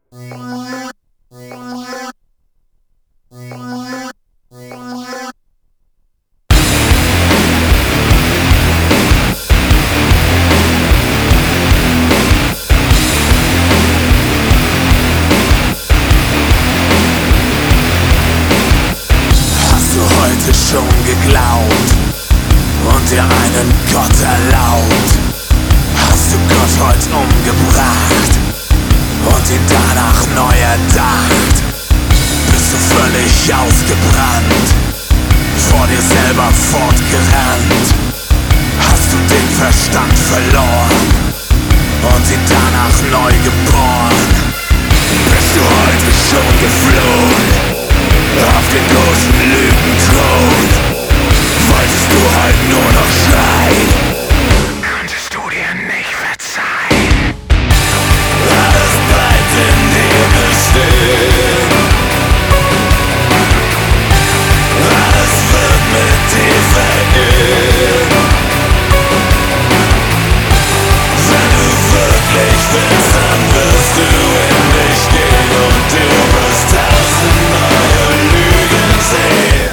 Schon geglaubt und dir einen Gott erlaubt? Hast du Gott heute umgebracht und ihn danach neu erdacht? Bist du völlig ausgebrannt, vor dir selber fortgerannt? Hast du den Verstand verloren und ihn danach neu geboren? Bist du heute schon geflohen auf den großen Lügenthron? Wolltest du halt nur noch schreien? Konntest du dir nicht verzeihen? Alles bleibt in dir bestehen. Alles wird mit dir vergehen. Wenn du wirklich willst, dann wirst du in dich gehen und du wirst tausend neue Lügen sehen.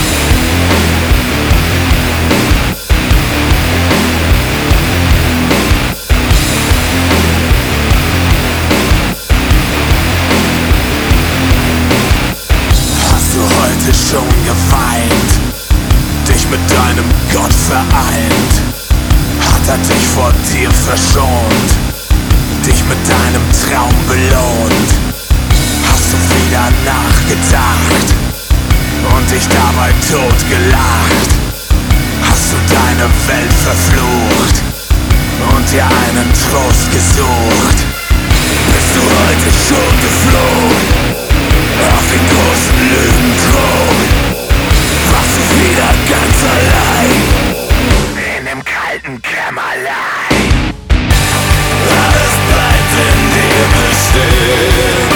Hast du heute schon geweint, dich mit deinem Gott vereint? Hat er dich vor dir verschont, dich mit deinem Traum belohnt? Hast du wieder nachgedacht und dich dabei totgelacht? Hast du deine Welt verflucht und dir einen Trost gesucht? Bist du heute schon geflohen auf den großen Lügenthron? Warst du wieder ganz allein in dem kalten Kämmerlein? Alles bleibt in dir bestehen.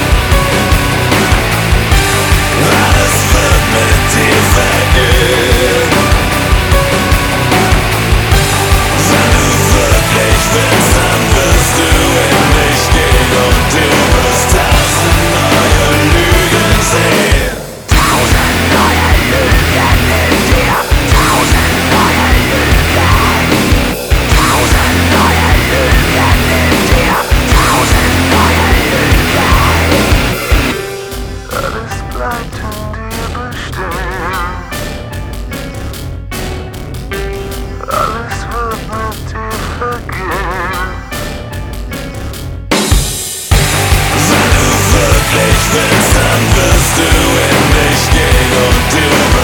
Alles wird mit dir vergehen. Wenn du wirklich willst, dann wirst du in dich gehen und du wirst tausend neue Lügen sehen. Tausend neue Lügen in dir, tausend neue Lügen. Tausend neue Lügen in dir, tausend neue Lügen. Alles bleibt in dir bestehen. Alles wird mit dir vergehen. Wenn du wirklich willst, dann wirst du in dich gehen und du